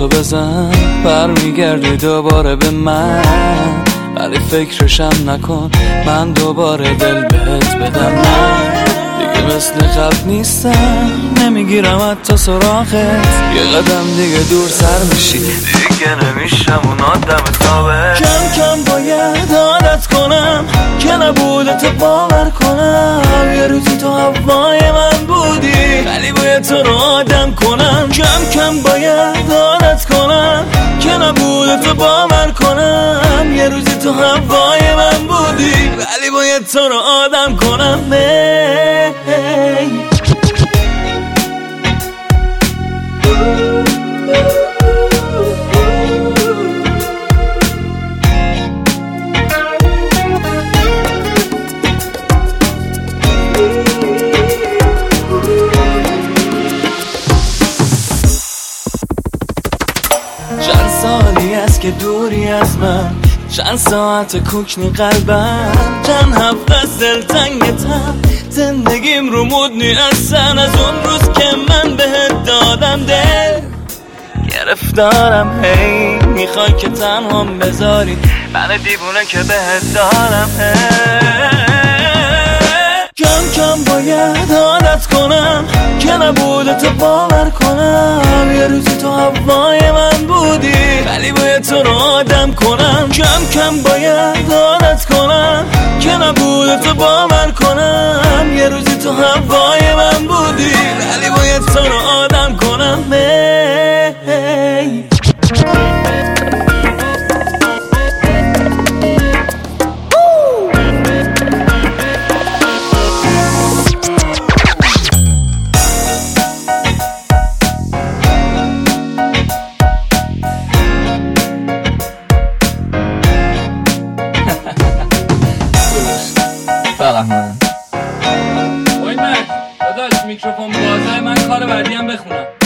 تو بزن برمیگردی دوباره به من، ولی فکرشم نکن من دوباره دل بهت بدم. نه دیگه مثل قبل نیستم، نمیگیرم حتی سراغت، یه قدم دیگه دور سر میشی، دیگه نمیشم اون آدم ثابت. کم کم باید عادت کنم که نبودت باور کنم، یه روزی تو هوای من بودی ولی باید تو رو آدم کنم. کم کم باید عادت کنم که نبودت باور کنم، یه روزی تو هوای من بودی ولی باید تو رو آدم کنم. چند سالی است که دوری از من، چند ساعت کوکنی قلبم، چند هفته از دلتنگتم، زندگیم رو مدنی اصلا از اون روز که من بهت دادم دل گرفتارم. هی میخوای که تنهام بذاری من دیوونه که بهت دارم. کم کم باید عادت کنم که نبودت باور کنم، یه روزی تو هوای من بودی ولی باید تو رو آدم کنم. کم کم باید عادت کنم که نبودت باور کنم، یه روزی تو هوای من بودی ولی باید تو رو آدم کنم. وای من داداش میکروفون بازه، من کار بعدی هم بخونم.